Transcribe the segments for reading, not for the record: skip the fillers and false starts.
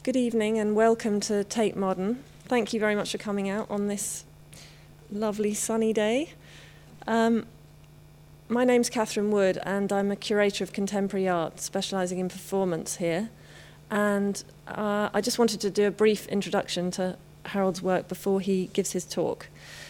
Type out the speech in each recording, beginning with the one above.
Good evening and welcome to Tate Modern. Thank you very much for coming out on this lovely sunny day. My name's Catherine Wood and I'm a curator of contemporary art specialising in performance here. And I just wanted to do a brief introduction to Harold's work before he gives his talk.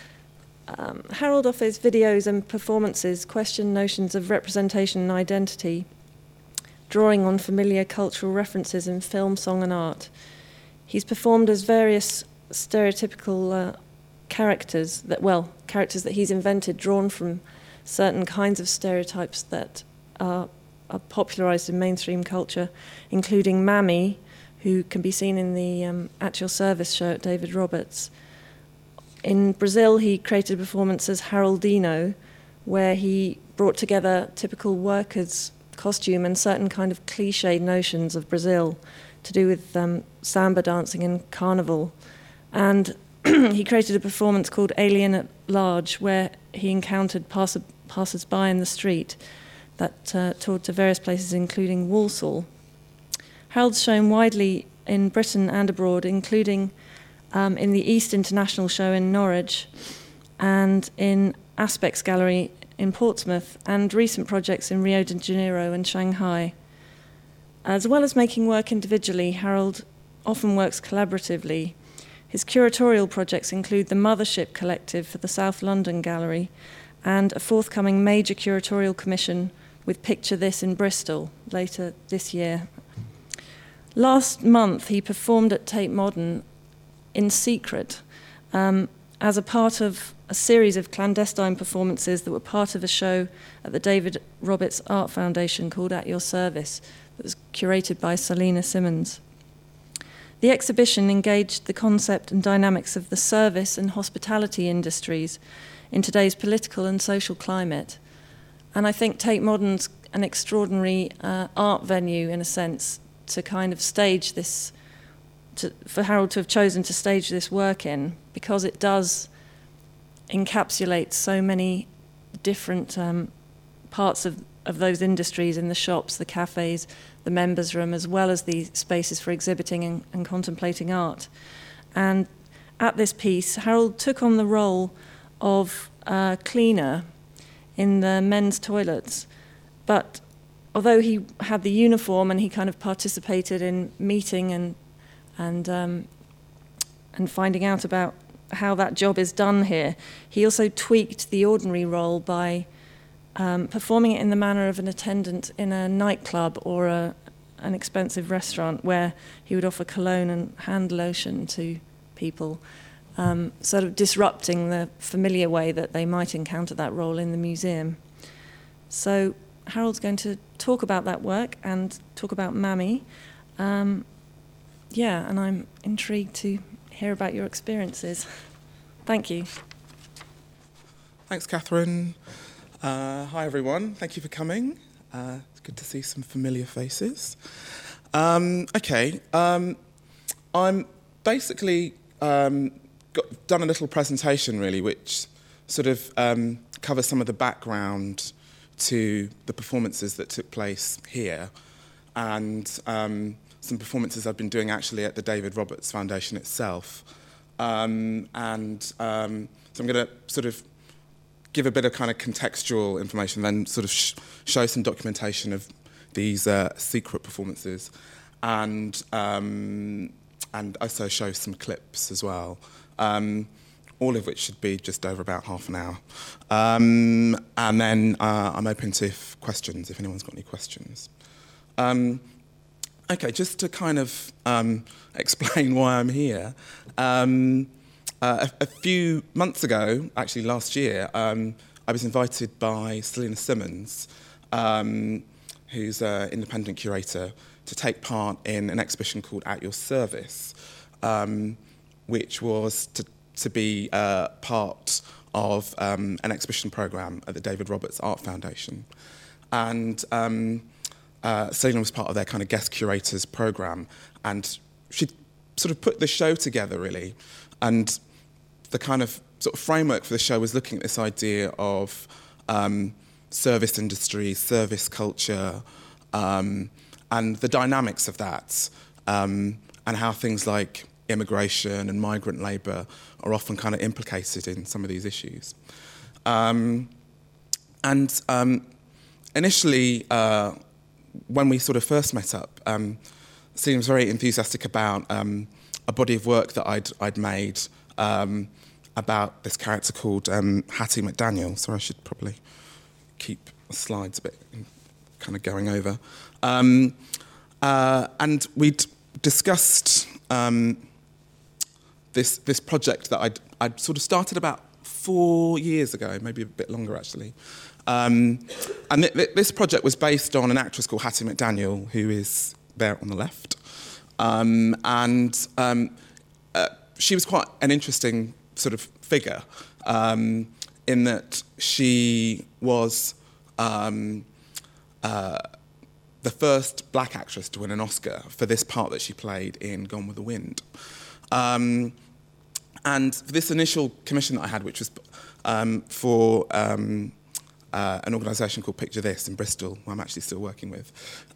Harold offers videos and performances question notions of representation and identity, drawing on familiar cultural references in film, song and art. He's performed as various stereotypical characters that he's invented, drawn from certain kinds of stereotypes that are popularised in mainstream culture, including Mammy, who can be seen in the At Your Service show at David Roberts. In Brazil, he created a performance as Haroldino, where he brought together typical workers' costume and certain kind of cliched notions of Brazil to do with samba dancing and carnival. And he created a performance called Alien at Large, where he encountered passers-by in the street that toured to various places, including Walsall. Harold's shown widely in Britain and abroad, including in the East International Show in Norwich and in Aspects Gallery in Portsmouth, and recent projects in Rio de Janeiro and Shanghai. As well as making work individually, Harold often works collaboratively. His curatorial projects include the Mothership Collective for the South London Gallery and a forthcoming major curatorial commission with Picture This in Bristol later this year. Last month, he performed at Tate Modern in secret as a part of a series of clandestine performances that were part of a show at the David Roberts Art Foundation called At Your Service that was curated by Selena Simmons. The exhibition engaged the concept and dynamics of the service and hospitality industries in today's political and social climate. And I think Tate Modern's an extraordinary art venue, in a sense, to kind of stage this, for Harold to have chosen to stage this work in, because it does encapsulate so many different parts of those industries in the shops, the cafes, the members' room, as well as the spaces for exhibiting and contemplating art. And at this piece, Harold took on the role of cleaner in the men's toilets, but although he had the uniform and he kind of participated in meeting and finding out about how that job is done here, he also tweaked the ordinary role by performing it in the manner of an attendant in a nightclub or an expensive restaurant, where he would offer cologne and hand lotion to people, sort of disrupting the familiar way that they might encounter that role in the museum. So Harold's going to talk about that work and talk about Mammy. And I'm intrigued to hear about your experiences. Thank you. Thanks, Catherine. Hi, everyone. Thank you for coming. It's good to see some familiar faces. I'm basically done a little presentation, really, which sort of covers some of the background to the performances that took place here, and some performances I've been doing actually at the David Roberts Foundation itself. So I'm going to sort of give a bit of kind of contextual information, then sort of show some documentation of these secret performances, and also show some clips as well, all of which should be just over about half an hour. And then I'm open to questions, if anyone's got any questions. Just to kind of explain why I'm here. A few months ago, actually last year, I was invited by Selena Simmons, who's an independent curator, to take part in an exhibition called At Your Service, which was to be part of an exhibition programme at the David Roberts Art Foundation. And Selena was part of their kind of guest curators programme, and she sort of put the show together, really. And the kind of sort of framework for the show was looking at this idea of service industry, service culture, and the dynamics of that, and and how things like immigration and migrant labour are often kind of implicated in some of these issues. Initially, when we sort of first met up, Celine was very enthusiastic about a body of work that I'd made about this character called Hattie McDaniel. So I should probably keep the slides a bit kind of going over. And we'd discussed this project that I'd sort of started about 4 years ago, maybe a bit longer actually. This project was based on an actress called Hattie McDaniel, who is there on the left. She was quite an interesting sort of figure in that she was the first black actress to win an Oscar for this part that she played in Gone with the Wind. And this initial commission that I had, which was for an organisation called Picture This in Bristol, who I'm actually still working with,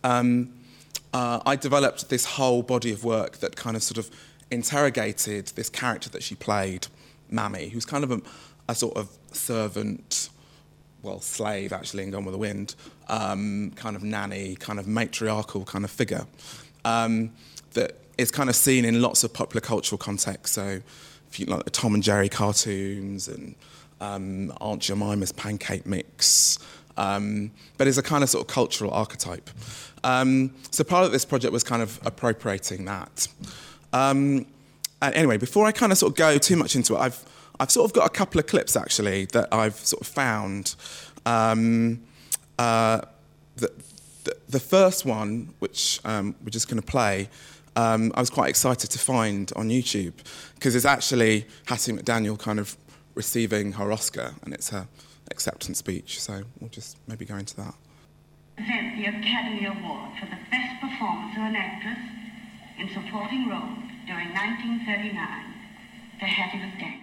I developed this whole body of work that kind of sort of interrogated this character that she played, Mammy, who's kind of a sort of servant, well, slave actually in Gone with the Wind, kind of nanny, kind of matriarchal kind of figure that is kind of seen in lots of popular cultural contexts. So if you like the Tom and Jerry cartoons and Aunt Jemima's pancake mix, but is a kind of sort of cultural archetype. So part of this project was kind of appropriating that. Anyway, before I kind of sort of go too much into it, I've sort of got a couple of clips actually that I've sort of found. The first one, which we're just going to play, I was quite excited to find on YouTube because it's actually Hattie McDaniel kind of receiving her Oscar, and it's her acceptance speech. So we'll just maybe go into that. Present the Academy Award for the best performance of an actress in supporting role during 1939 to Hattie McDaniel.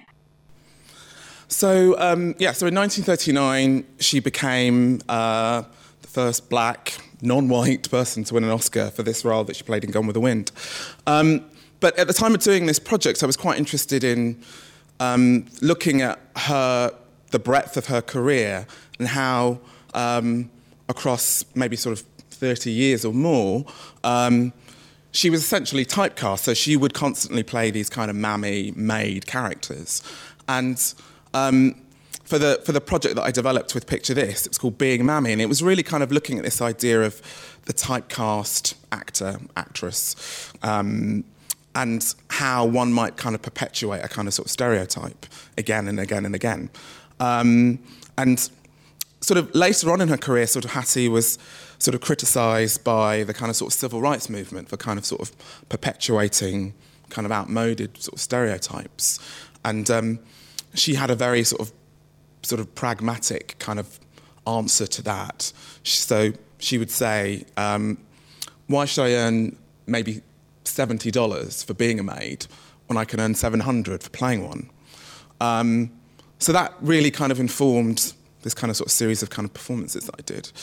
So so in 1939 she became the first black, non-white person to win an Oscar for this role that she played in Gone with the Wind. But at the time of doing this project, I was quite interested in looking at the breadth of her career and how across maybe sort of 30 years or more, she was essentially typecast. So she would constantly play these kind of mammy maid characters. And for the project that I developed with Picture This, it's called Being Mammy, and it was really kind of looking at this idea of the typecast actor, actress, and how one might kind of perpetuate a kind of sort of stereotype again and again and again. And sort of later on in her career, sort of Hattie was sort of criticised by the kind of sort of civil rights movement for kind of sort of perpetuating kind of outmoded sort of stereotypes. And she had a very sort of pragmatic kind of answer to that. So she would say, why should I earn maybe $70 for being a maid when I can earn $700 for playing one? So that really kind of informed this kind of sort of series of kind of performances that I did.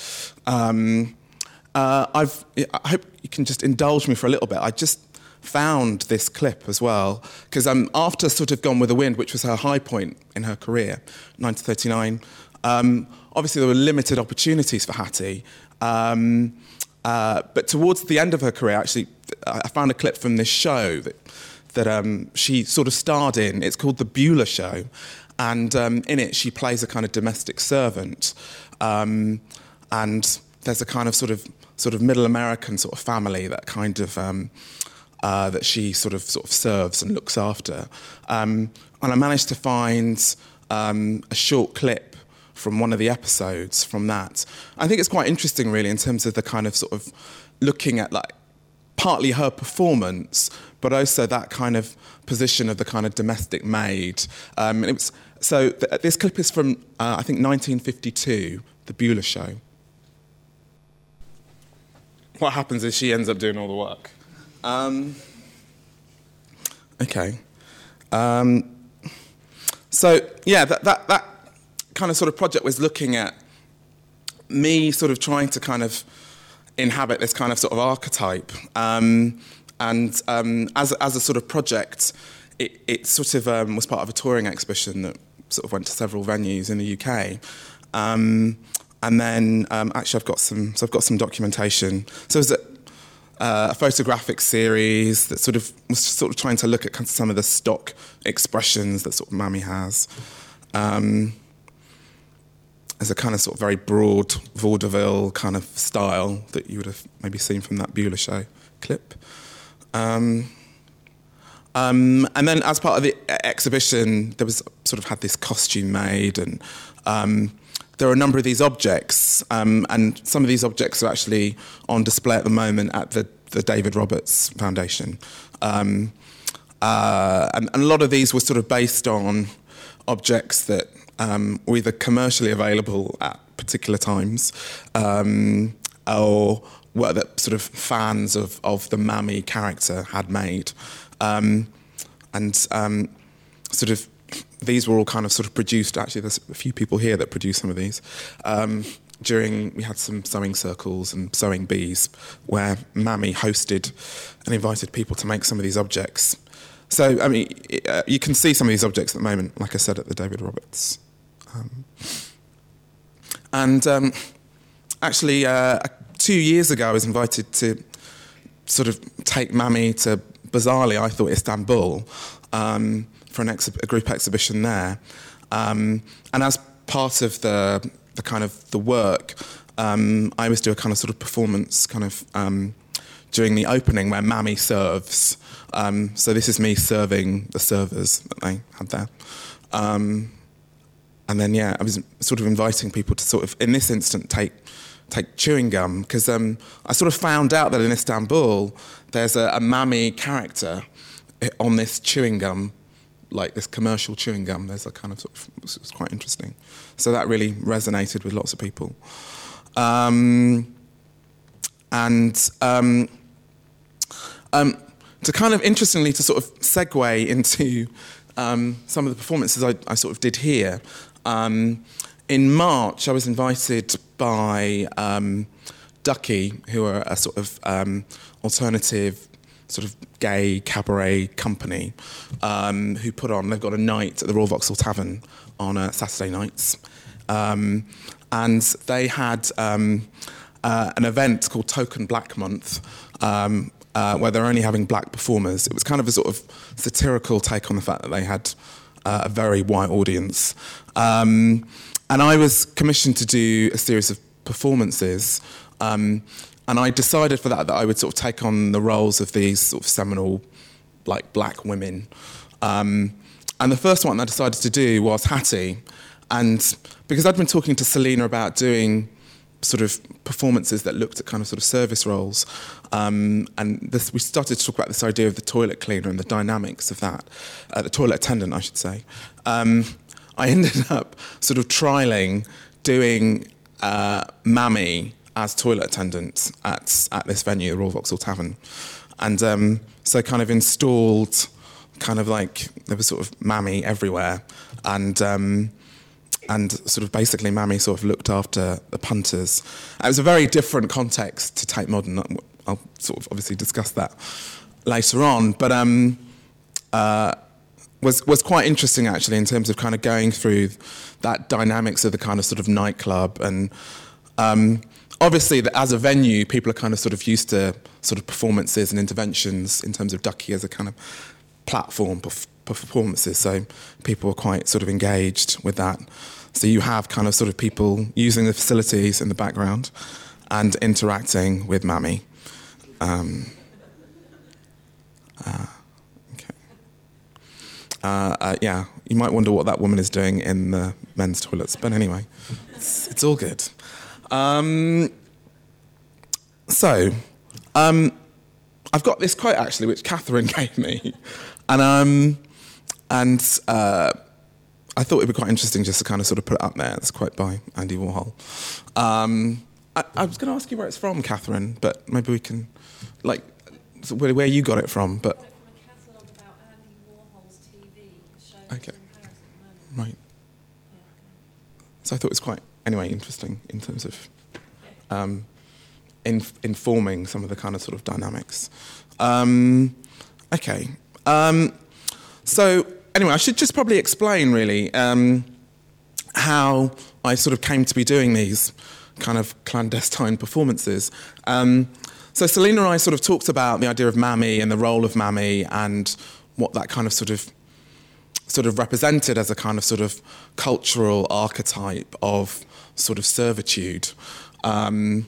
I hope you can just indulge me for a little bit. I just found this clip as well, because after sort of Gone with the Wind, which was her high point in her career, 1939, obviously there were limited opportunities for Hattie, but towards the end of her career, actually, I found a clip from this show that she sort of starred in. It's called The Beulah Show, and in it she plays a kind of domestic servant, and there's a kind of sort of middle American sort of family that kind of that she sort of serves and looks after. And I managed to find a short clip from one of the episodes from that. I think it's quite interesting, really, in terms of the kind of sort of looking at like partly her performance, but also that kind of position of the kind of domestic maid. And it was this clip is from I think 1952, The Beulah Show. What happens is she ends up doing all the work. Okay. So yeah, that kind of sort of project was looking at me sort of trying to kind of inhabit this kind of sort of archetype, And as a sort of project, it sort of was part of a touring exhibition that sort of went to several venues in the UK. And then actually I've got some documentation. So it was a photographic series that was sort of trying to look at some of the stock expressions that sort of Mammy has. As a kind of sort of very broad vaudeville kind of style that you would have maybe seen from that Beulah show clip. And then as part of the exhibition, there was sort of had this costume made, and there are a number of these objects, and some of these objects are actually on display at the moment at the David Roberts Foundation. And a lot of these were sort of based on objects that were either commercially available at particular times, or were that sort of fans of the Mammy character had made. Sort of these were all kind of sort of produced. Actually, there's a few people here that produced some of these. We had some sewing circles and sewing bees where Mammy hosted and invited people to make some of these objects. So, I mean, you can see some of these objects at the moment, like I said, at the David Roberts. Actually, 2 years ago, I was invited to sort of take Mammy to, bizarrely, I thought, Istanbul, for a group exhibition there. And as part of the kind of the work, I always do a kind of sort of performance kind of during the opening where Mammy serves. So this is me serving the servers that they had there. And then, I was sort of inviting people to sort of, in this instant, take chewing gum, because I sort of found out that in Istanbul, there's a Mammy character on this chewing gum, like this commercial chewing gum. There's a kind of it's quite interesting. So that really resonated with lots of people. To kind of interestingly, to sort of segue into some of the performances I sort of did here. In March, I was invited by Ducky, who are a sort of alternative sort of gay cabaret company, who they've got a night at the Royal Vauxhall Tavern on Saturday nights. And they had an event called Token Black Month, where they're only having black performers. It was kind of a sort of satirical take on the fact that they had a very white audience. And I was commissioned to do a series of performances, and I decided for that I would sort of take on the roles of these sort of seminal, like, black women. And the first one I decided to do was Hattie, and because I'd been talking to Selina about doing sort of performances that looked at kind of sort of service roles, and we started to talk about this idea of the toilet cleaner and the dynamics of that, the toilet attendant, I should say. I ended up sort of trialling doing Mammy as toilet attendant at this venue, the Royal Vauxhall Tavern. And so kind of installed kind of like, there was sort of Mammy everywhere. And sort of basically Mammy sort of looked after the punters. It was a very different context to Tate Modern. I'll sort of obviously discuss that later on. But was quite interesting, actually, in terms of kind of going through that dynamics of the kind of sort of nightclub. And obviously, as a venue, people are kind of sort of used to sort of performances and interventions in terms of Ducky as a kind of platform for performances. So people were quite sort of engaged with that. So you have kind of sort of people using the facilities in the background and interacting with Mammy. You might wonder what that woman is doing in the men's toilets, but anyway, it's all good. I've got this quote actually, which Catherine gave me, and I thought it'd be quite interesting just to kind of sort of put it up there. It's a quote by Andy Warhol. I was going to ask you where it's from, Catherine, but maybe we can, like, where you got it from, but. Okay. Right. So I thought it was quite, anyway, interesting in terms of informing some of the kind of sort of dynamics Okay. So anyway, I should just probably explain really how I sort of came to be doing these kind of clandestine performances. So Selina and I sort of talked about the idea of Mammy and the role of Mammy and what that kind of sort of represented as a kind of sort of cultural archetype of sort of servitude. So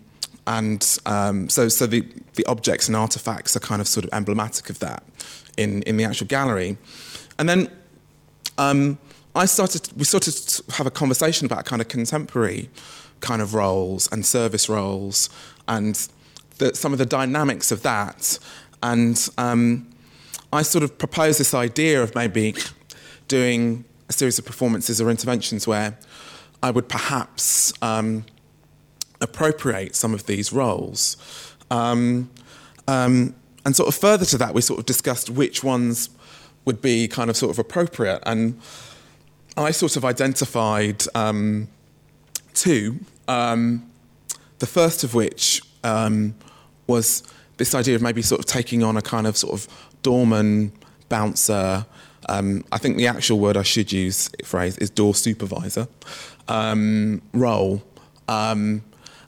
the objects and artefacts are kind of sort of emblematic of that in the actual gallery. And then we started to have a conversation about kind of contemporary kind of roles and service roles and some of the dynamics of that. And I sort of proposed this idea of maybe doing a series of performances or interventions where I would perhaps appropriate some of these roles. And sort of further to that, we sort of discussed which ones would be kind of sort of appropriate. And I sort of identified two, the first of which was this idea of maybe sort of taking on a kind of sort of doorman, bouncer, I think the actual word I should use, phrase, is door supervisor, role. And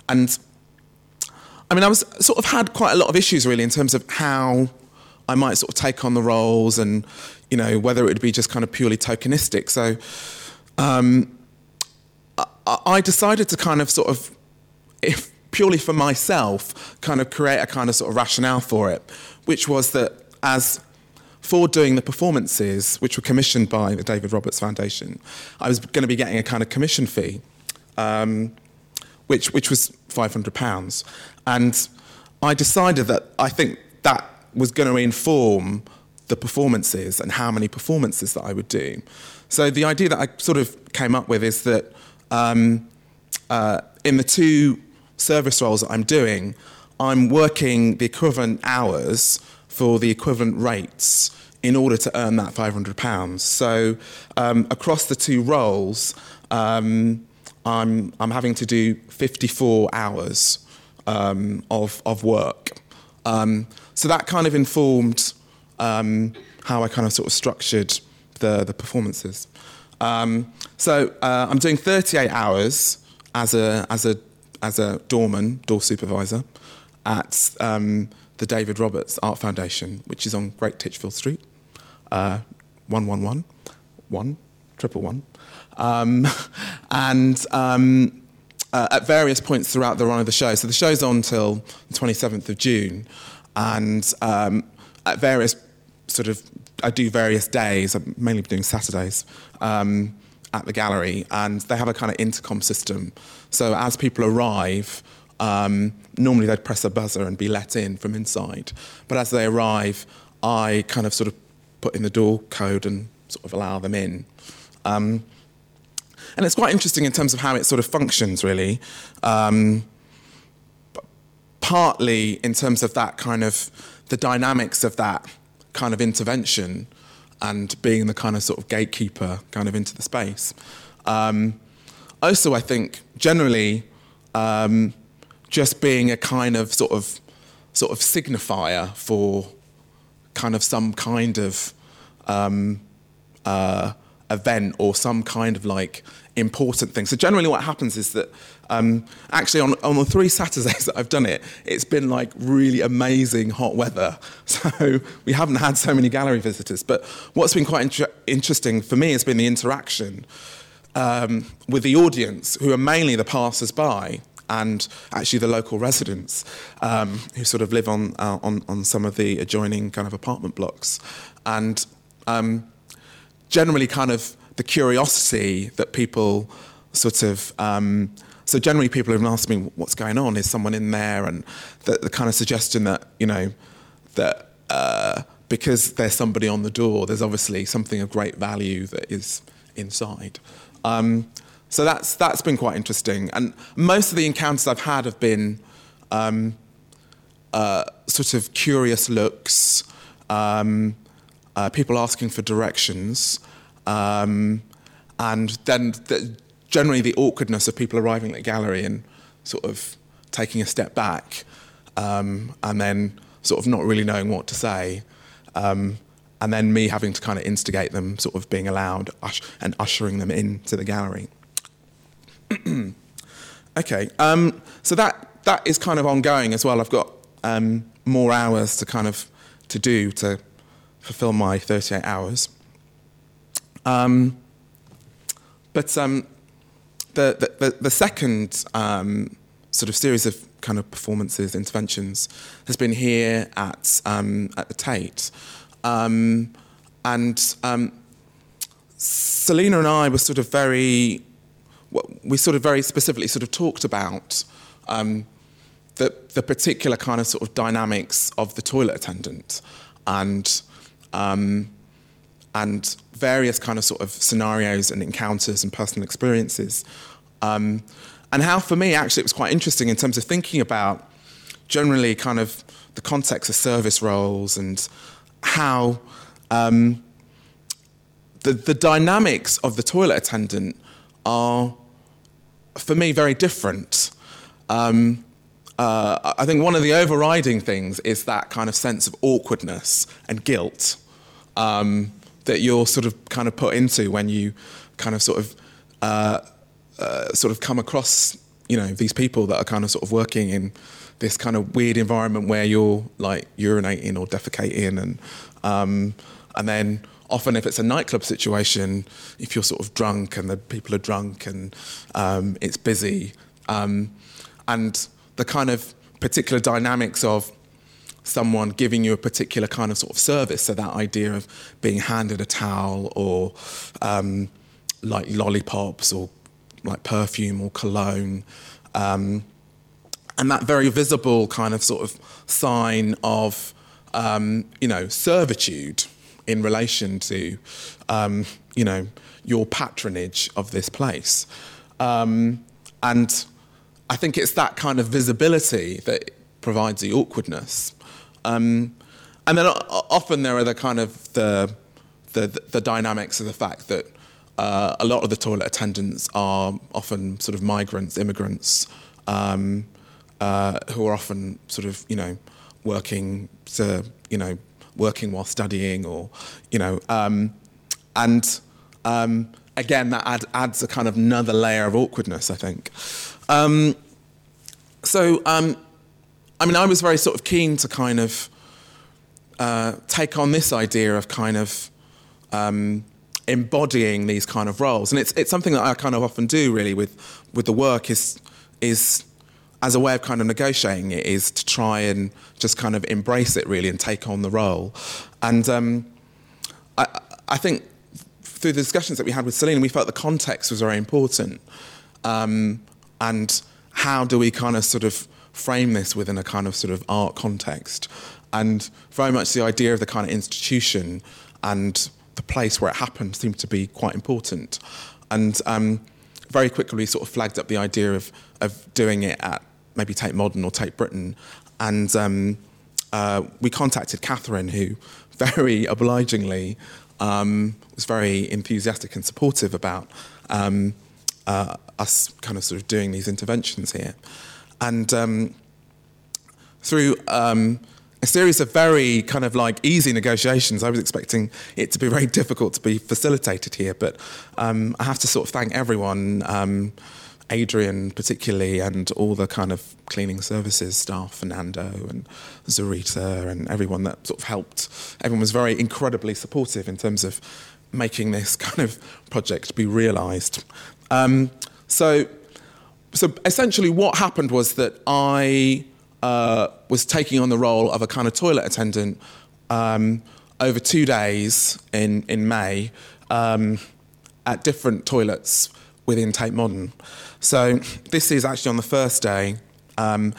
I mean, I was sort of had quite a lot of issues really in terms of how I might sort of take on the roles and, you know, whether it would be just kind of purely tokenistic. So I decided to kind of sort of, if purely for myself, kind of create a kind of sort of rationale for it, which was that as for doing the performances, which were commissioned by the David Roberts Foundation, I was going to be getting a kind of commission fee, which was £500. And I decided that I think that was going to inform the performances and how many performances that I would do. So the idea that I sort of came up with is that in the two service roles that I'm doing, I'm working the equivalent hours for the equivalent rates in order to earn that £500. So across the two roles, I'm having to do 54 hours of work. So that kind of informed how I kind of sort of structured the performances. So I'm doing 38 hours as a doorman, door supervisor, at the David Roberts Art Foundation, which is on Great Titchfield Street, 111, 111. At various points throughout the run of the show. So the show's on till the 27th of June, and at various sort of, I do various days, I'm mainly doing Saturdays, at the gallery, and they have a kind of intercom system. So as people arrive, normally they'd press a buzzer and be let in from inside. But as they arrive, I kind of sort of put in the door code and sort of allow them in. And it's quite interesting in terms of how it sort of functions, really. Partly in terms of that kind of, the dynamics of that kind of intervention and being the kind of sort of gatekeeper kind of into the space. Also, I think, generally, just being a kind of sort of signifier for kind of some kind of event or some kind of like important thing. So generally what happens is that actually on the 3 Saturdays that I've done it, it's been like really amazing hot weather. So we haven't had so many gallery visitors. But what's been quite interesting for me has been the interaction with the audience, who are mainly the passers-by and actually the local residents who sort of live on some of the adjoining kind of apartment blocks. And generally kind of the curiosity that people sort of... so generally people have asked me, what's going on? Is someone in there? And the kind of suggestion that, you know, that because there's somebody on the door, there's obviously something of great value that is inside. So that's been quite interesting. And most of the encounters I've had have been sort of curious looks, people asking for directions, and then generally the awkwardness of people arriving at the gallery and sort of taking a step back, and then sort of not really knowing what to say, and then me having to kind of instigate them, sort of being allowed and ushering them into the gallery. Okay, so that is kind of ongoing as well. I've got more hours to do to fulfil my 38 hours. But the second sort of series of kind of performances, interventions, has been here at the Tate. Selina and I were sort of very specifically sort of talked about the particular kind of sort of dynamics of the toilet attendant and various kind of sort of scenarios and encounters and personal experiences. And how, for me, actually, it was quite interesting in terms of thinking about generally kind of the context of service roles and how the dynamics of the toilet attendant are, for me, very different. I think one of the overriding things is that kind of sense of awkwardness and guilt that you're sort of kind of put into when you kind of sort of come across, you know, these people that are kind of sort of working in this kind of weird environment where you're like urinating or defecating, and then often if it's a nightclub situation, if you're sort of drunk and the people are drunk and it's busy, and the kind of particular dynamics of someone giving you a particular kind of sort of service, so that idea of being handed a towel or like lollipops or like perfume or cologne, and that very visible kind of sort of sign of servitude in relation to your patronage of this place, and I think it's that kind of visibility that provides the awkwardness. And then often there are the kind of the dynamics of the fact that a lot of the toilet attendants are often sort of migrants, immigrants, who are often sort of, working while studying or, again, that adds a kind of another layer of awkwardness, I think. I was very sort of keen to kind of take on this idea of kind of embodying these kind of roles, and it's something that I kind of often do really with the work is as a way of kind of negotiating it, is to try and just kind of embrace it really and take on the role. And I think through the discussions that we had with Selina, we felt the context was very important, and how do we kind of sort of frame this within a kind of sort of art context, and very much the idea of the kind of institution and the place where it happened seemed to be quite important. And very quickly we sort of flagged up the idea of doing it at maybe Tate Modern or Tate Britain, and we contacted Catherine, who very obligingly was very enthusiastic and supportive about us kind of sort of doing these interventions here. And through a series of very kind of like easy negotiations, I was expecting it to be very difficult to be facilitated here, but I have to sort of thank everyone, Adrian particularly, and all the kind of cleaning services staff, Fernando and Zarita and everyone that sort of helped. Everyone was very incredibly supportive in terms of making this kind of project be realised. So essentially what happened was that I was taking on the role of a kind of toilet attendant over 2 days in May at different toilets within Tate Modern. So this is actually on the first day, and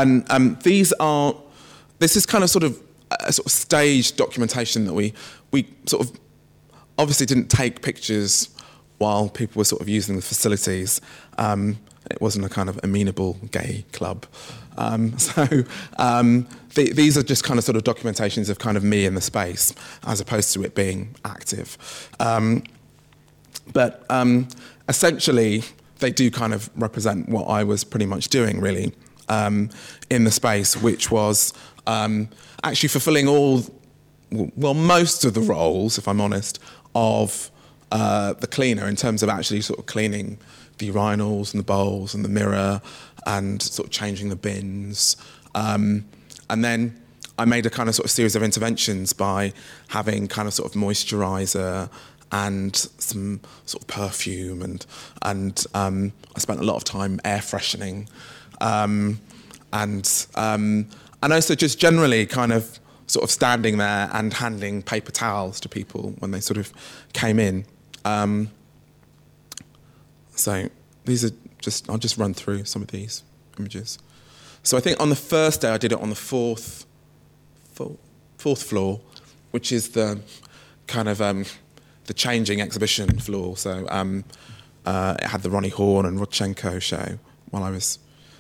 this is kind of sort of a sort of staged documentation that we sort of obviously didn't take pictures while people were sort of using the facilities. It wasn't a kind of amenable gay club. These are just kind of sort of documentations of kind of me in the space, as opposed to it being active. But essentially, they do kind of represent what I was pretty much doing, really, in the space, which was actually fulfilling most of the roles, if I'm honest, of the cleaner in terms of actually sort of cleaning the urinals and the bowls and the mirror and sort of changing the bins. And then I made a kind of sort of series of interventions by having kind of sort of moisturiser and some sort of perfume and I spent a lot of time air freshening and also just generally kind of sort of standing there and handing paper towels to people when they sort of came in. So these are just, I'll just run through some of these images. So I think on the first day I did it on the fourth floor, which is the kind of the changing exhibition floor. So it had the Ronnie Horn and Rodchenko show while I was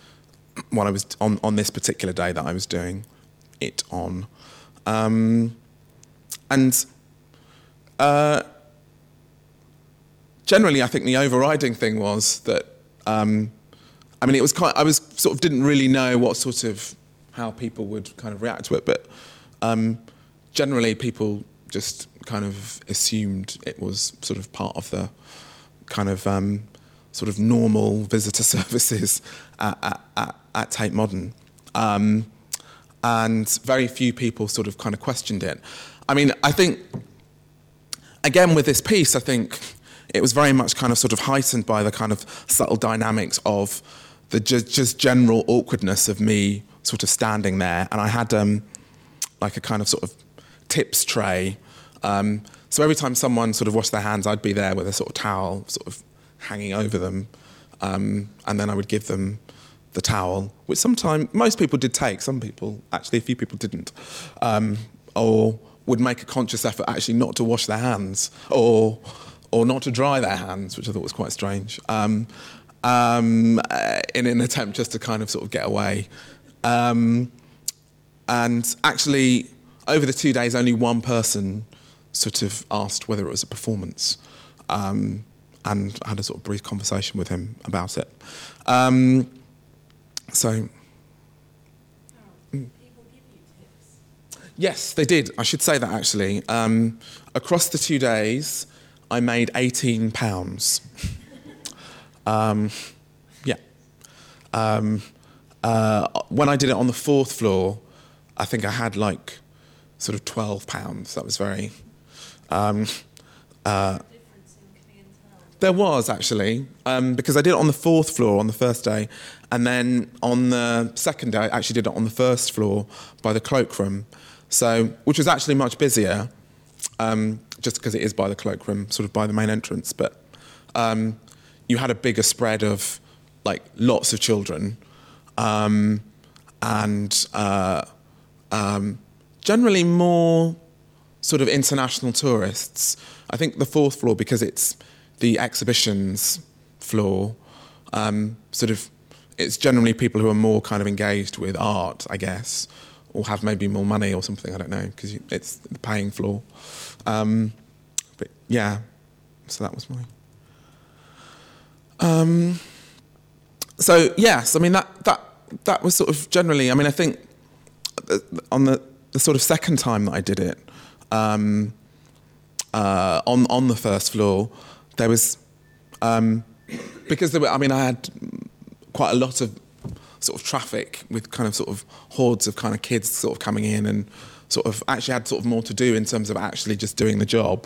on this particular day that I was doing it on. Generally, I think the overriding thing was that, it was I was sort of didn't really know what sort of, how people would kind of react to it, but generally people just kind of assumed it was sort of part of the kind of sort of normal visitor services at Tate Modern. And very few people sort of kind of questioned it. I mean, I think, again, with this piece, I think it was very much kind of sort of heightened by the kind of subtle dynamics of the just general awkwardness of me sort of standing there. And I had like a kind of sort of tips tray. So every time someone sort of washed their hands, I'd be there with a sort of towel sort of hanging over them. And then I would give them the towel, which sometimes, most people did take, some people, actually a few people didn't, or would make a conscious effort actually not to wash their hands, or not to dry their hands, which I thought was quite strange, in an attempt just to kind of sort of get away. And actually, over the 2 days, only one person sort of asked whether it was a performance, and I had a sort of brief conversation with him about it. So, people give you tips? Yes, they did. I should say that actually. Across the 2 days, I made £18. Yeah. When I did it on the fourth floor, I think I had like sort of £12. That was very. There was actually, because I did it on the fourth floor on the first day, and then on the second day I actually did it on the first floor by the cloakroom, so which was actually much busier, just because it is by the cloakroom, sort of by the main entrance. But you had a bigger spread of like lots of children, and generally more sort of international tourists. I think the fourth floor, because it's the exhibitions floor, sort of, it's generally people who are more kind of engaged with art, I guess, or have maybe more money or something, I don't know, because it's the paying floor. But yeah, so that was my... So yes, I mean, that was sort of generally, I mean, I think on the sort of second time that I did it, on the first floor, there was, because there were, I mean, I had quite a lot of sort of traffic with kind of sort of hordes of kind of kids sort of coming in, and sort of actually had sort of more to do in terms of actually just doing the job.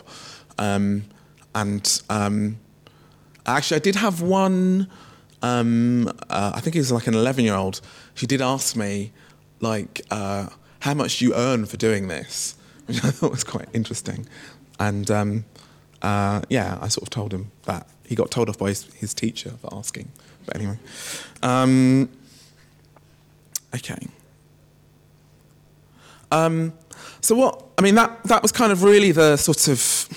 Actually, I did have one, I think he was like an 11-year-old. She did ask me, like, how much do you earn for doing this? Which I thought was quite interesting. And yeah, I sort of told him that. He got told off by his teacher for asking. But anyway. Okay. So what, I mean, that was kind of really the sort of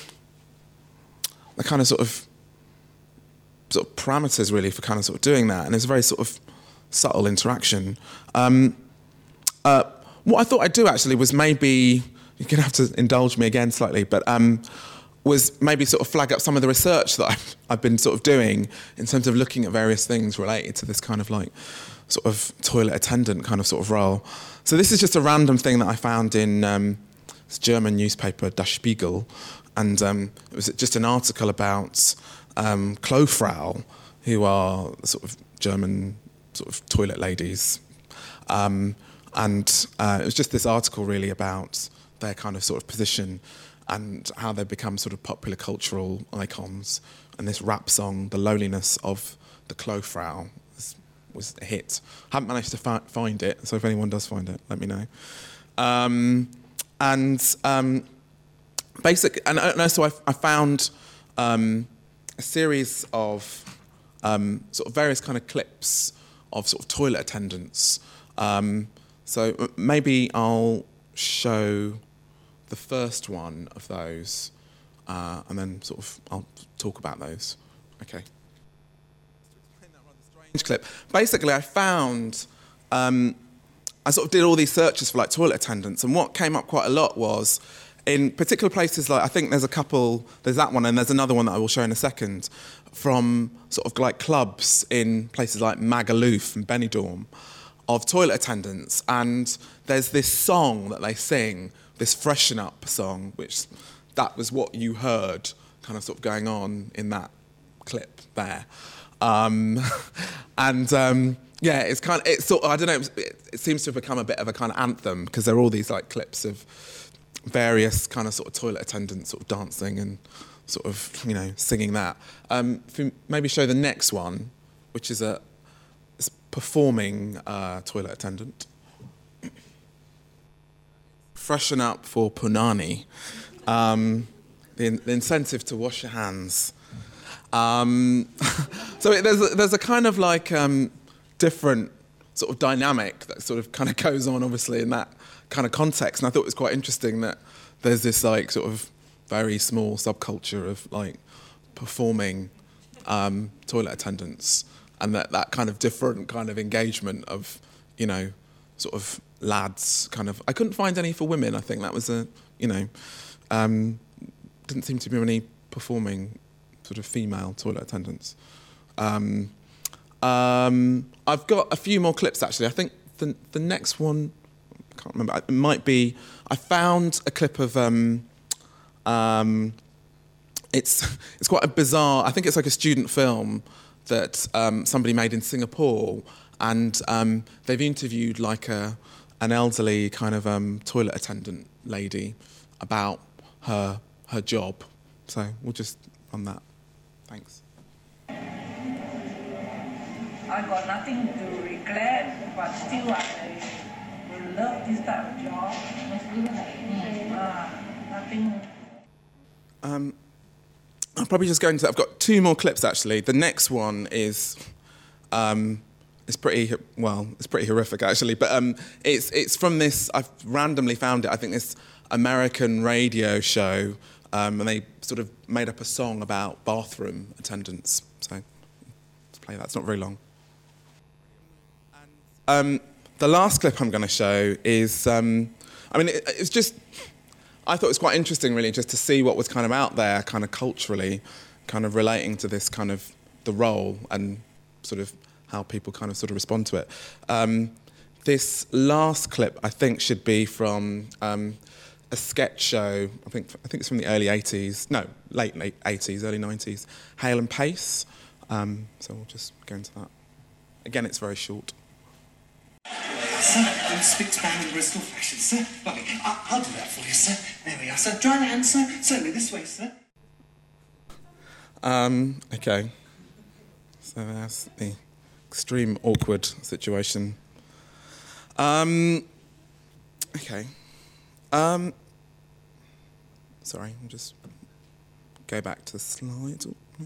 parameters really for kind of sort of doing that. And it's a very sort of subtle interaction. What I thought I'd do actually was maybe, you're going to have to indulge me again slightly, but was maybe sort of flag up some of the research that I've been sort of doing in terms of looking at various things related to this kind of like sort of toilet attendant kind of sort of role. So this is just a random thing that I found in this German newspaper, Der Spiegel, and it was just an article about Klofrau, who are sort of German sort of toilet ladies. And it was just this article really about their kind of sort of position and how they become sort of popular cultural icons. And this rap song, The Loneliness of the Klofrau, was a hit. I haven't managed to find it, so if anyone does find it, let me know. So I found a series of sort of various kind of clips of sort of toilet attendants. So maybe I'll show the first one of those, and then sort of I'll talk about those. Okay. Strange clip. Basically, I found I sort of did all these searches for like toilet attendants, and what came up quite a lot was in particular places like I think there's that one, and there's another one that I will show in a second, from sort of like clubs in places like Magaluf and Benidorm, of toilet attendants, and there's this song that they sing, this freshen up song, which that was what you heard kind of sort of going on in that clip there. Yeah, it's sort of, I don't know, it seems to have become a bit of a kind of anthem, because there are all these like clips of various kind of sort of toilet attendants sort of dancing and sort of, you know, singing that. If we maybe show the next one, which is a performing toilet attendant. Freshen up for Punani. The incentive to wash your hands. So there's a kind of like different sort of dynamic that sort of kind of goes on, obviously, in that kind of context. And I thought it was quite interesting that there's this like sort of very small subculture of like performing toilet attendants, and that kind of different kind of engagement of, you know, sort of lads kind of. I couldn't find any for women. I think that was didn't seem to be any performing sort of female toilet attendants. I've got a few more clips actually. I think the next one, I can't remember. It might be. I found a clip of. It's quite a bizarre. I think it's like a student film that somebody made in Singapore, and they've interviewed like an elderly kind of toilet attendant lady about her job. So we'll just run that. Thanks. I got nothing to regret, but still I will love this type of job. Nothing. I'll probably just go into. I've got two more clips actually. The next one is, it's pretty horrific actually. But it's from this. I've randomly found it. I think this American radio show, and they sort of made up a song about bathroom attendants. So let's play that. It's not very long. The last clip I'm going to show is. It's just. I thought it was quite interesting, really, just to see what was kind of out there, kind of culturally, kind of relating to this kind of the role and sort of how people kind of sort of respond to it. This last clip, I think, should be from a sketch show. I think it's from the early 80s. No, late 80s, early 90s. Hale and Pace. So we'll just go into that. Again, it's very short. Sir, don't speak to man in Bristol fashion, sir. Lovely. I'll do that for you, sir. There we are, sir. Dry hand, sir. Certainly this way, sir. Okay. So that's the extreme awkward situation. Okay. Sorry, I'll just go back to the slides.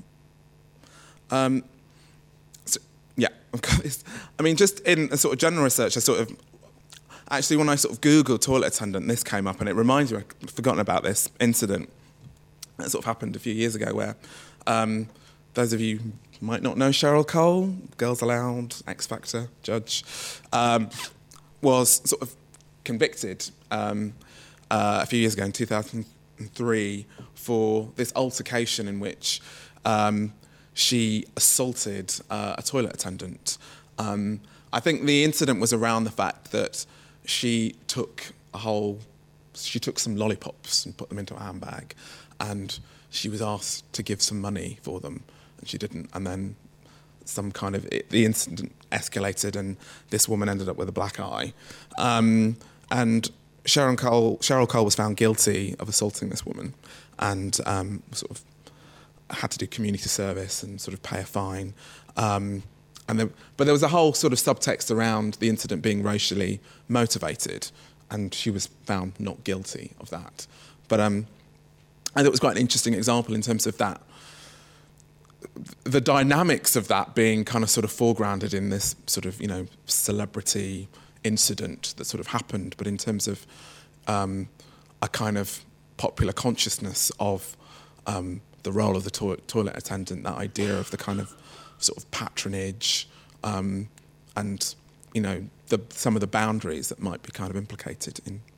Yeah, I've got this. I mean, just in a sort of general research, actually when I sort of Googled toilet attendant, this came up, and it reminds me, I'd forgotten about this incident that sort of happened a few years ago where those of you who might not know Cheryl Cole, Girls Aloud, X Factor judge, was sort of convicted a few years ago in 2003 for this altercation in which she assaulted a toilet attendant. I think the incident was around the fact that she took some lollipops and put them into a handbag, and she was asked to give some money for them, and she didn't. And then the incident escalated, and this woman ended up with a black eye. And Cheryl Cole was found guilty of assaulting this woman, and sort of had to do community service and sort of pay a fine. But there was a whole sort of subtext around the incident being racially motivated, and she was found not guilty of that. But I thought it was quite an interesting example in terms of that, the dynamics of that being kind of sort of foregrounded in this sort of, celebrity incident that sort of happened, but in terms of a kind of popular consciousness of the role of the toilet attendant, that idea of the kind of sort of patronage and, some of the boundaries that might be kind of implicated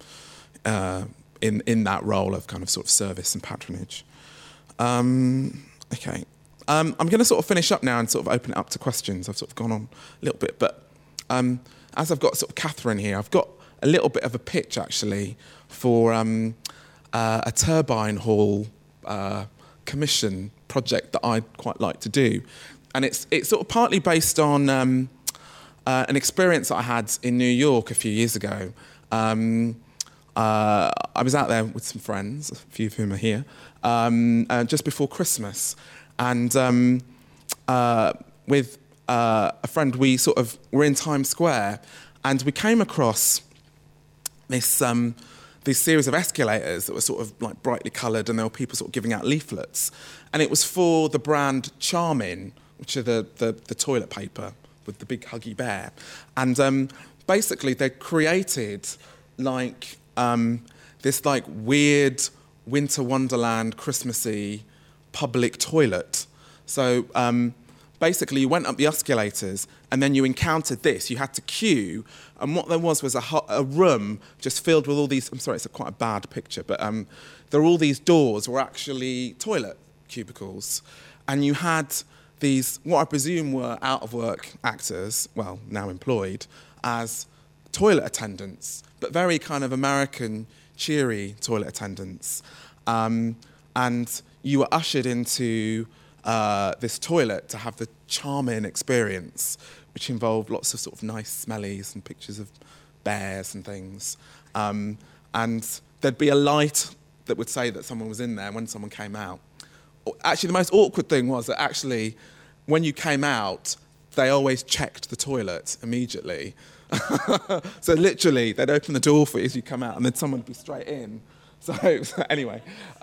in that role of kind of sort of service and patronage. Okay. I'm going to sort of finish up now and sort of open it up to questions. I've sort of gone on a little bit, but as I've got sort of Catherine here, I've got a little bit of a pitch actually for a turbine hall commission project that I'd quite like to do, and it's sort of partly based on an experience that I had in New York a few years ago. I was out there with some friends, a few of whom are here, just before Christmas. And with a friend, we sort of were in Times Square, and we came across this series of escalators that were sort of like brightly coloured, and there were people sort of giving out leaflets. And it was for the brand Charmin, which are the toilet paper with the big huggy bear. And basically they created like this like weird winter wonderland Christmassy public toilet. So basically you went up the escalators and then you encountered this. You had to queue, and what there was a room just filled with all these, I'm sorry, it's quite a bad picture, but there were all these doors were actually toilet cubicles, and you had these, what I presume were out-of-work actors, well, now employed, as toilet attendants, but very kind of American, cheery toilet attendants. And you were ushered into this toilet to have the Charmin experience, which involved lots of sort of nice smellies and pictures of bears and things. And there'd be a light that would say that someone was in there when someone came out. Actually, the most awkward thing was that actually, when you came out, they always checked the toilet immediately. So literally, they'd open the door for you as you come out, and then someone would be straight in. So anyway,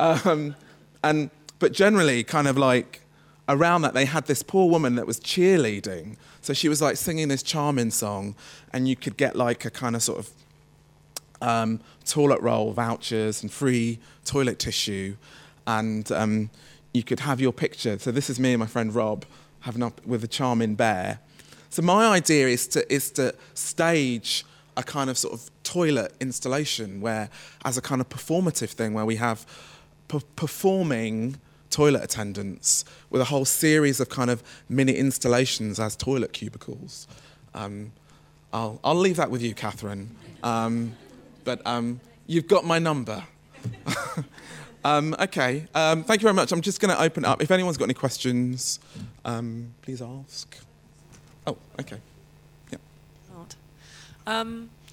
but generally, kind of like around that, they had this poor woman that was cheerleading. So she was like singing this Charmin song, and you could get like a kind of sort of toilet roll vouchers and free toilet tissue, and you could have your picture. So this is me and my friend Rob having up with a Charmin bear. So my idea is to stage a kind of sort of toilet installation where, as a kind of performative thing, where we have performing toilet attendants with a whole series of kind of mini installations as toilet cubicles. I'll leave that with you, Catherine. But you've got my number. Okay, thank you very much. I'm just going to open up. If anyone's got any questions, please ask. Oh, okay. Yeah.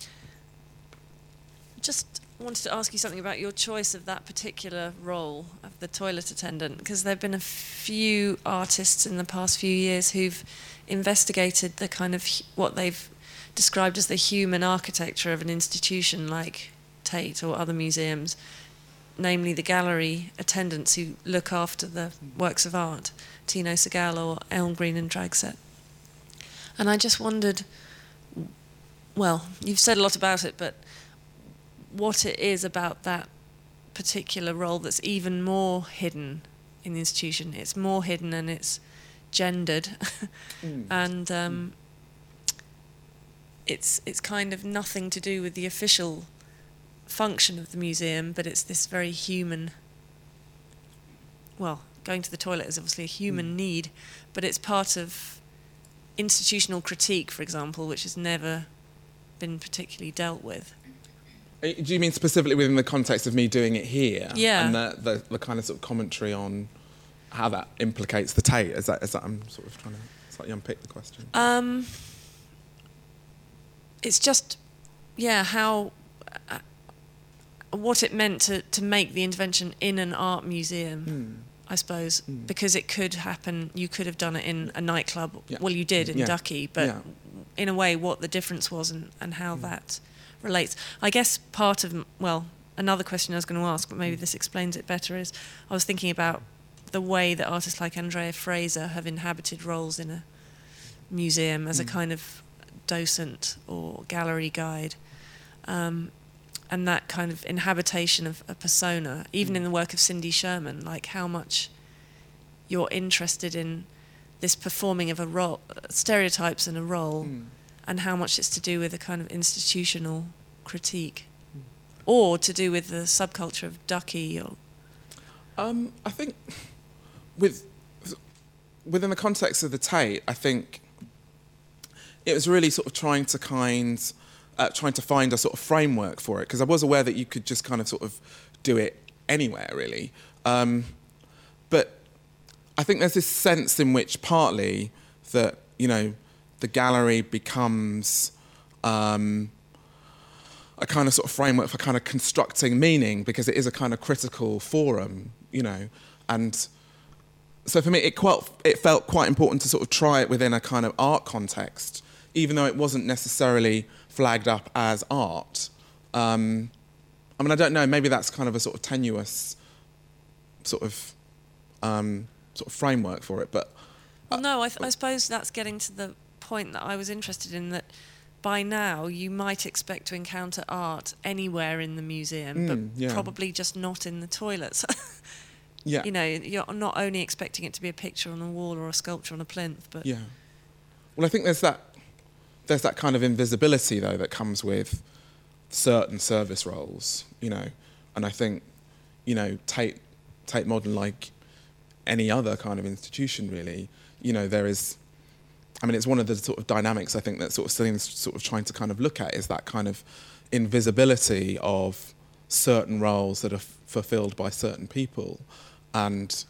Just wanted to ask you something about your choice of that particular role of the toilet attendant, because there have been a few artists in the past few years who've investigated the kind of what they've described as the human architecture of an institution like Tate or other museums, namely the gallery attendants who look after the works of art, Tino Segal or Elm Green and Dragset. And I just wondered, well, you've said a lot about it, but what it is about that particular role that's even more hidden in the institution. It's more hidden and it's gendered. And it's kind of nothing to do with the official function of the museum, but it's this very human, well, going to the toilet is obviously a human need, but it's part of institutional critique, for example, which is never been particularly dealt with. Do you mean specifically within the context of me doing it here? Yeah. And the kind of sort of commentary on how that implicates the Tate? Is that I'm sort of trying to slightly unpick the question? It's just, how... what it meant to make the intervention in an art museum, I suppose, because it could happen. You could have done it in a nightclub. Yeah. Well, you did in Ducky, but in a way, what the difference was and how that relates. I guess part of, another question I was going to ask, but maybe this explains it better, is I was thinking about the way that artists like Andrea Fraser have inhabited roles in a museum as a kind of docent or gallery guide. And that kind of inhabitation of a persona, even in the work of Cindy Sherman, like how much you're interested in this performing of a role, stereotypes in a role, and how much it's to do with a kind of institutional critique, or to do with the subculture of Ducky. Or I think within the context of the Tate, I think it was really sort of trying to find a sort of framework for it, because I was aware that you could just kind of sort of do it anywhere, really. But I think there's this sense in which partly that, the gallery becomes a kind of sort of framework for kind of constructing meaning, because it is a kind of critical forum, and so for me it felt quite important to sort of try it within a kind of art context, even though it wasn't necessarily flagged up as art. I don't know, maybe that's kind of a sort of tenuous sort of framework for it, but... I suppose that's getting to the point that I was interested in, that by now you might expect to encounter art anywhere in the museum, but probably just not in the toilets. Yeah. You're not only expecting it to be a picture on a wall or a sculpture on a plinth, but... Yeah. Well, I think there's that kind of invisibility, though, that comes with certain service roles, and I think, Tate Modern, like any other kind of institution, really, there is, it's one of the sort of dynamics, I think, that sort of Celine's sort of trying to kind of look at, is that kind of invisibility of certain roles that are fulfilled by certain people, and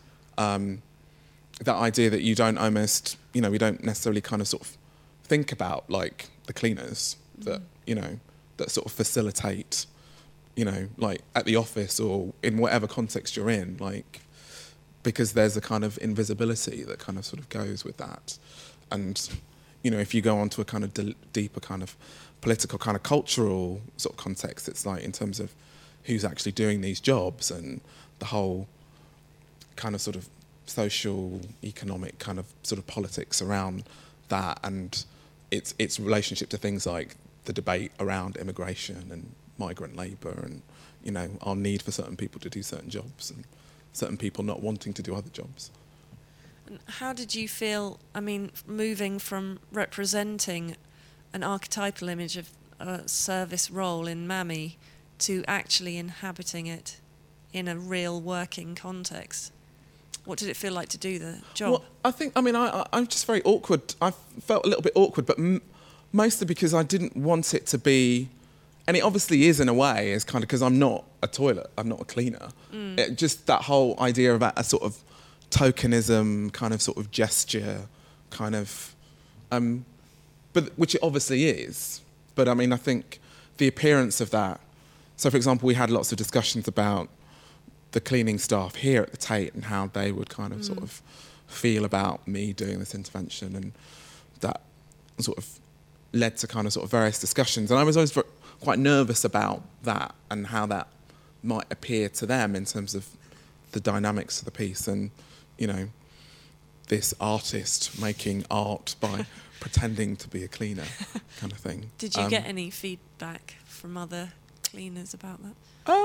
that idea that you don't almost, we don't necessarily kind of sort of think about, like, the cleaners that, that sort of facilitate, like at the office or in whatever context you're in, like, because there's a kind of invisibility that kind of sort of goes with that. And, if you go on to a kind of deeper kind of political kind of cultural sort of context, it's like in terms of who's actually doing these jobs and the whole kind of sort of social, economic kind of sort of politics around that, and its relationship to things like the debate around immigration and migrant labour, and our need for certain people to do certain jobs and certain people not wanting to do other jobs. And how did you feel, moving from representing an archetypal image of a service role in Mammy to actually inhabiting it in a real working context? What did it feel like to do the job? Well, I think, I'm just very awkward. I felt a little bit awkward, but mostly because I didn't want it to be, and it obviously is in a way, is kind of because I'm not a toilet, I'm not a cleaner. Just that whole idea about a sort of tokenism, kind of sort of gesture, kind of, but which it obviously is. But I think the appearance of that. So, for example, we had lots of discussions about the cleaning staff here at the Tate and how they would kind of sort of feel about me doing this intervention, and that sort of led to kind of sort of various discussions. And I was always quite nervous about that and how that might appear to them in terms of the dynamics of the piece, and this artist making art by pretending to be a cleaner kind of thing. Did you get any feedback from other cleaners about that?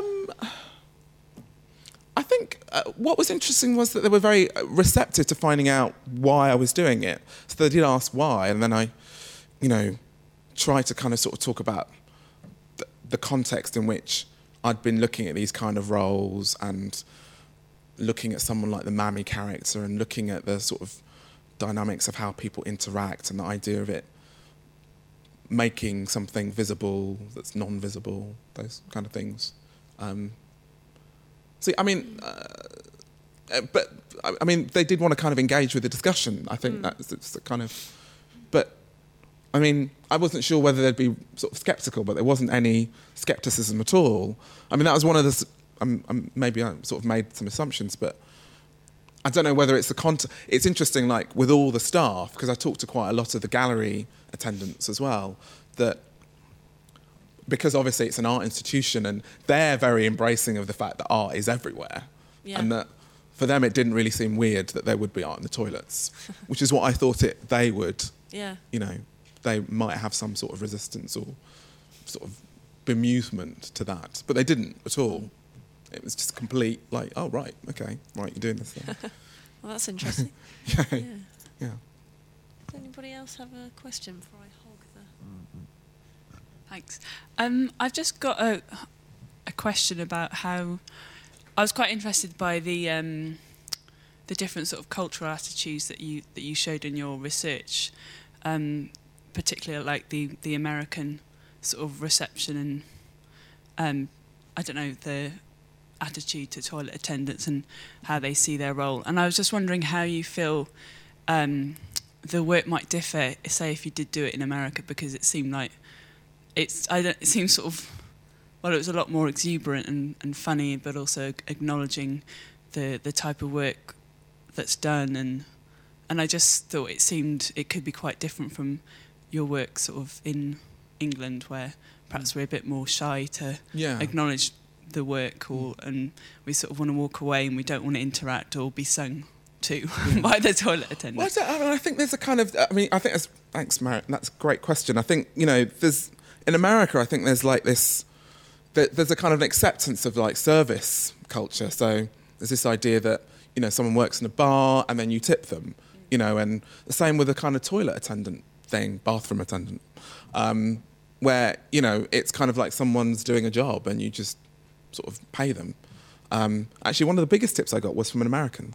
I think what was interesting was that they were very receptive to finding out why I was doing it. So they did ask why, and then I, tried to kind of sort of talk about the context in which I'd been looking at these kind of roles, and looking at someone like the Mammy character, and looking at the sort of dynamics of how people interact, and the idea of it making something visible that's non-visible, those kind of things. But I mean, they did want to kind of engage with the discussion. I think that's the kind of. But I mean, I wasn't sure whether they'd be sort of sceptical, but there wasn't any scepticism at all. I mean, that was one of the. Maybe I sort of made some assumptions, but I don't know whether it's the content. It's interesting, like with all the staff, because I talked to quite a lot of the gallery attendants as well, that because obviously it's an art institution and they're very embracing of the fact that art is everywhere, and that for them it didn't really seem weird that there would be art in the toilets, which is what I thought they would. Yeah. You know, they might have some sort of resistance or sort of bemusement to that, but they didn't at all. It was just complete, like, oh, right, okay, right, you're doing this thing. Well, that's interesting. Yeah. Does anybody else have a question before I hog the... Thanks. I've just got a question about how... I was quite interested by the different sort of cultural attitudes that you showed in your research, particularly like the American sort of reception and I don't know, the attitude to toilet attendants and how they see their role. And I was just wondering how you feel the work might differ, say, if you did do it in America, because it seemed like it seems sort of, well, it was a lot more exuberant and funny, but also acknowledging the type of work that's done, and I just thought it could be quite different from your work sort of in England, where perhaps we're a bit more shy to acknowledge the work, and we sort of want to walk away and we don't want to interact or be sung to by the toilet attendant. Well, I think there's a kind of, thanks, Marit, that's a great question. I think, there's, in America, I think there's like this, there's a kind of an acceptance of like service culture. So there's this idea that, someone works in a bar and then you tip them, and the same with the kind of toilet attendant thing, bathroom attendant, where, it's kind of like someone's doing a job and you just sort of pay them. Actually, one of the biggest tips I got was from an American,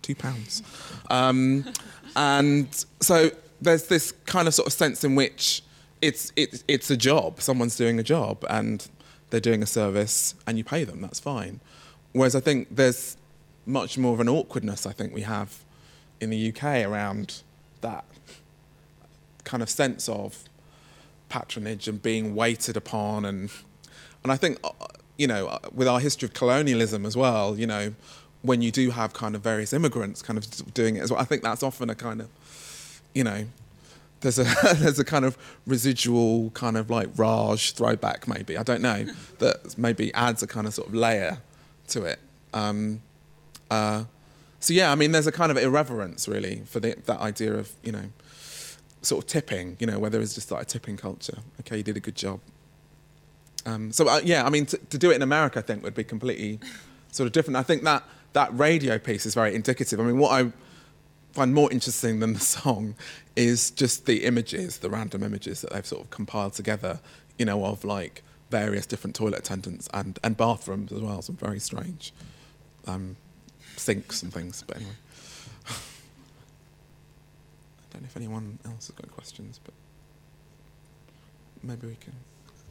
£2. And so there's this kind of sort of sense in which it's a job. Someone's doing a job and they're doing a service and you pay them, that's fine. Whereas I think there's much more of an awkwardness, I think we have in the UK around that kind of sense of patronage and being waited upon. And I think, with our history of colonialism as well, when you do have kind of various immigrants kind of doing it as well, I think that's often a kind of, there's a kind of residual kind of like Raj throwback maybe, I don't know, that maybe adds a kind of sort of layer to it. There's a kind of irreverence really for that idea of, sort of tipping, where there is just like a tipping culture. Okay, you did a good job. To do it in America, I think, would be completely sort of different. I think that radio piece is very indicative. I mean, what I find more interesting than the song is just the images, the random images that they've sort of compiled together, of like various different toilet attendants and bathrooms as well, some very strange sinks and things. But anyway, I don't know if anyone else has got questions, but maybe we can...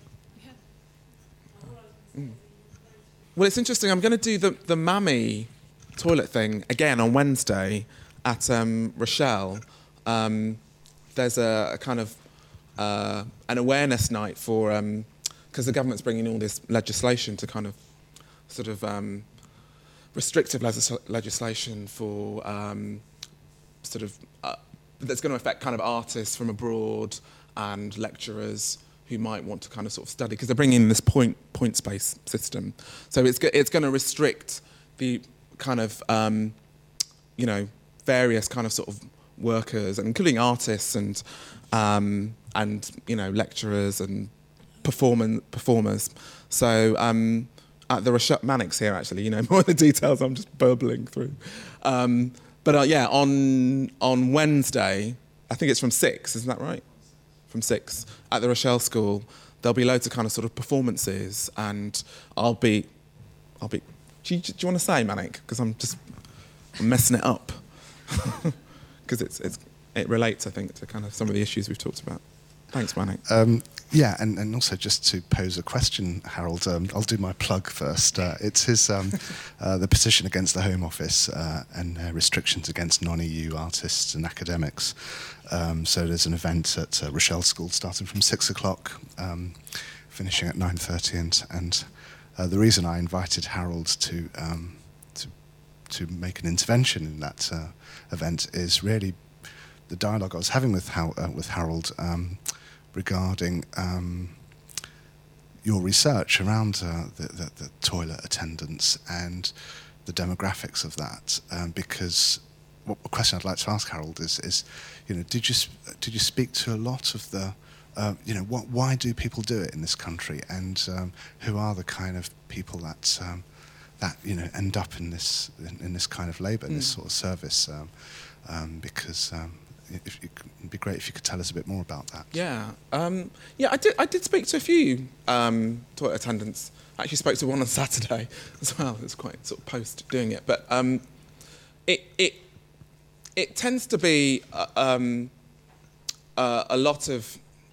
Well, it's interesting. I'm going to do the Mammy toilet thing again on Wednesday at Rochelle. There's a kind of an awareness night for because the government's bringing all this legislation to kind of sort of restrictive legislation for that's going to affect kind of artists from abroad and lecturers who might want to kind of sort of study, because they're bringing in this point-based system. So it's going to restrict the kind of, various kind of sort of workers, including artists and lecturers and performers. So at the Rochelle, Mannix here actually, more of the details I'm just burbling through. On Wednesday, I think it's from 6, isn't that right? From 6 at the Rochelle School, there'll be loads of kind of sort of performances, and I'll be. Do you want to say, Manik? Because I'm messing it up. Because it relates, I think, to kind of some of the issues we've talked about. Thanks, Manny. Yeah, and also just to pose a question, Harold, I'll do my plug first. It's his the petition against the Home Office and restrictions against non-EU artists and academics. So there's an event at Rochelle School starting from 6 o'clock, finishing at 9:30, and the reason I invited Harold to make an intervention in that event is really the dialogue I was having with Harold. Regarding your research around the toilet attendants and the demographics of that, because a question I'd like to ask Harold is, did you speak to a lot of the, why do people do it in this country, and who are the kind of people that end up in this kind of labour, this sort of service, because. It'd be great if you could tell us a bit more about that. Yeah, I did speak to a few toilet attendants. I actually spoke to one on Saturday as well. It was quite sort of post doing it, but it tends to be a lot of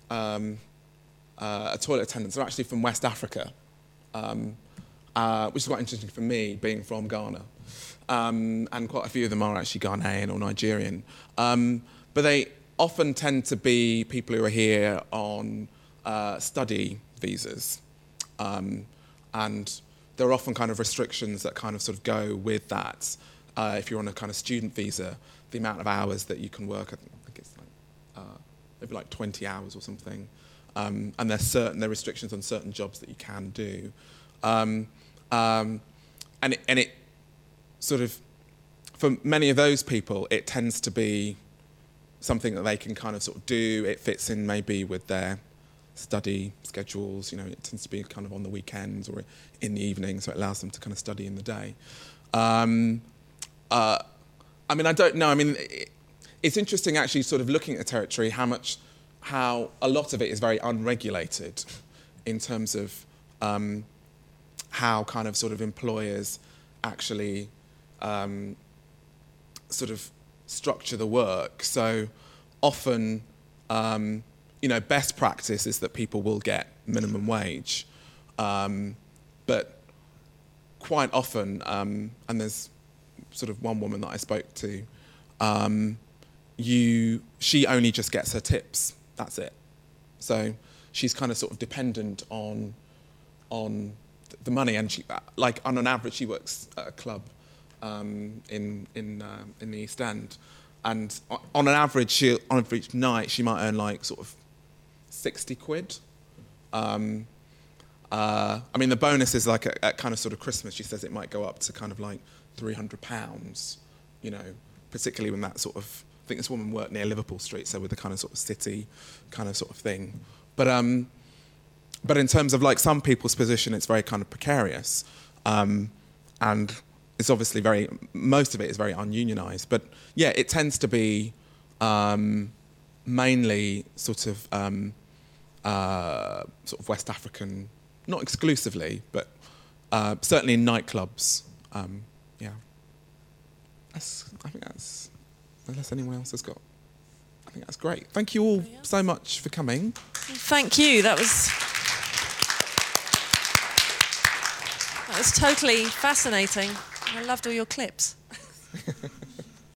toilet attendants are actually from West Africa, which is quite interesting for me, being from Ghana, and quite a few of them are actually Ghanaian or Nigerian. But they often tend to be people who are here on study visas. And there are often kind of restrictions that kind of sort of go with that. If you're on a kind of student visa, the amount of hours that you can work, I think it's maybe like 20 hours or something. And there are restrictions on certain jobs that you can do. And it sort of, for many of those people, it tends to be something that they can kind of sort of do. It fits in maybe with their study schedules. It tends to be kind of on the weekends or in the evening, so it allows them to kind of study in the day. I don't know. It's interesting actually sort of looking at the territory, how a lot of it is very unregulated in terms of how kind of sort of employers actually sort of structure the work. So often, best practice is that people will get minimum wage, but quite often, and there's sort of one woman that I spoke to, she only just gets her tips. That's it. So she's kind of sort of dependent on the money, and she, like on an average, she works at a club in the East End, and on an average night she might earn like sort of 60 quid. The bonus is like at kind of sort of Christmas, she says it might go up to kind of like £300, particularly when that sort of, I think this woman worked near Liverpool Street, so with the kind of sort of city kind of sort of thing. But in terms of like some people's position, it's very kind of precarious, and it's obviously most of it is very ununionised. But yeah, it tends to be mainly sort of West African, not exclusively, but certainly in nightclubs. Yeah, I think that's, unless anyone else has got, I think that's great. Thank you all so much for coming. Thank you. That was totally fascinating. I loved all your clips.